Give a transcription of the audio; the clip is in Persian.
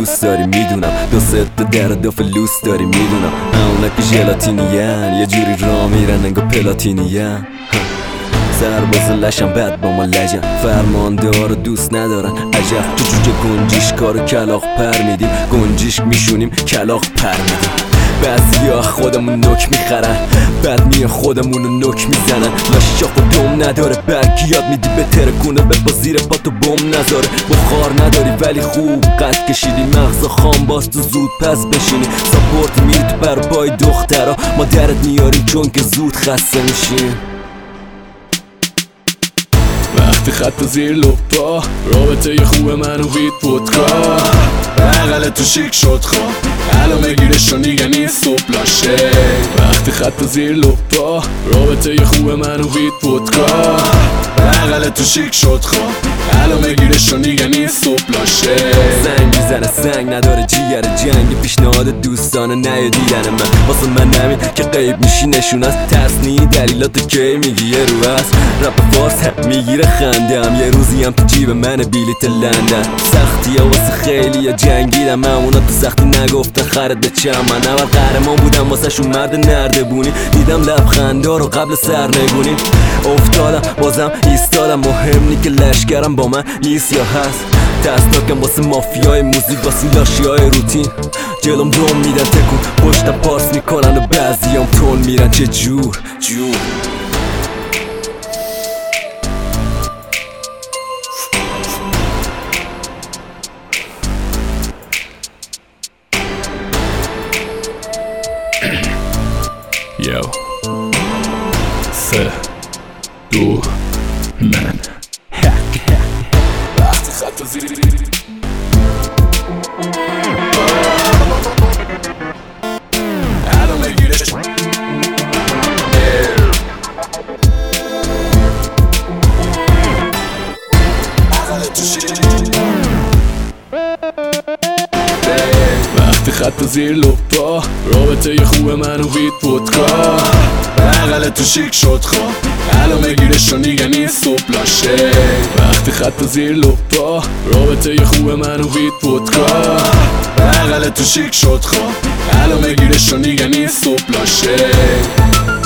دوست داری میدونم، دوست در دو فلوس داری میدونم. اونا که ژلاتینین یه جوری راه میرن انگار پلاتینین. سرباز لشم بد با ما لجن، فرماندار دوست ندارن عجب. تو جوجه گنجیش کارو کلاق پر میدیم، گنجیش میشونیم کلاق پر میدیم. بعضیا خودمون نوک میخرن، بعد میان خودمونو نوک میزنن. لاشی شاخ و دم نداره، برکی یاد میدی به ترکونه به زیر پاتو بم نذاره. بخار نداری ولی خوب قد کشیدی، مغزا خام باز تو زود پس بشینی. ساپورت میری تو بر پای دخترا، ما درت میاریم چون که زود خسته میشیم. وقتی خط زیر لپا، رابطه ی خوب من و هیت پودکا. بغل تو شیک شد خواه، الان بگیرش و نیگنی صبح لاشه. وقتی خط زیر لپا، رابطه ی خوب من و هیت پودکا. بغل تو شیک شد خواه، الان بگیرش و نیگنی صبح لاشه. زنگ میزنه سنگ نداره جیگر جنگ، پیشنهاد دوستانه نه دیدن من. واسه من همین که غیب میشی نشون از تصنی دلیلاتو که میگی یه رو هست. رپ فارس هم میگیره خندم، یه روزی هم تو جیب من بلیت لندن. سختی ها واسه خیلی ها جنگیدم، اونا تو سختی نگفتن خرد به چم. من اول قهرمان بودم واسه شون مرد نردبونی، دیدم لبخندا رو قبل سرنگونی. افتادم بازم ایستادم، مهم نی که لشکرم با من نیست یا هست. دستاکم واسه مافیای موزیک، واسه لاشی های روتین. جلوم دوم میدن تکون، پشتم پاس میکنن و بعضیام تون میرن. چه جور یو 3 2 من وقتی خط زیر الان بگیرش وقتی خط زیر لپا، رابطه ی خوب من و هیت پودکا. بغل تو شیک شد خواه، الان بگیرش و نیگنی صبح لاشه. وقتی خط زیر لپا، رابطه ی خوب من و هیت پودکا. بغل تو شیک شد خواه، الان بگیرش و نیگنی صبح لاشه.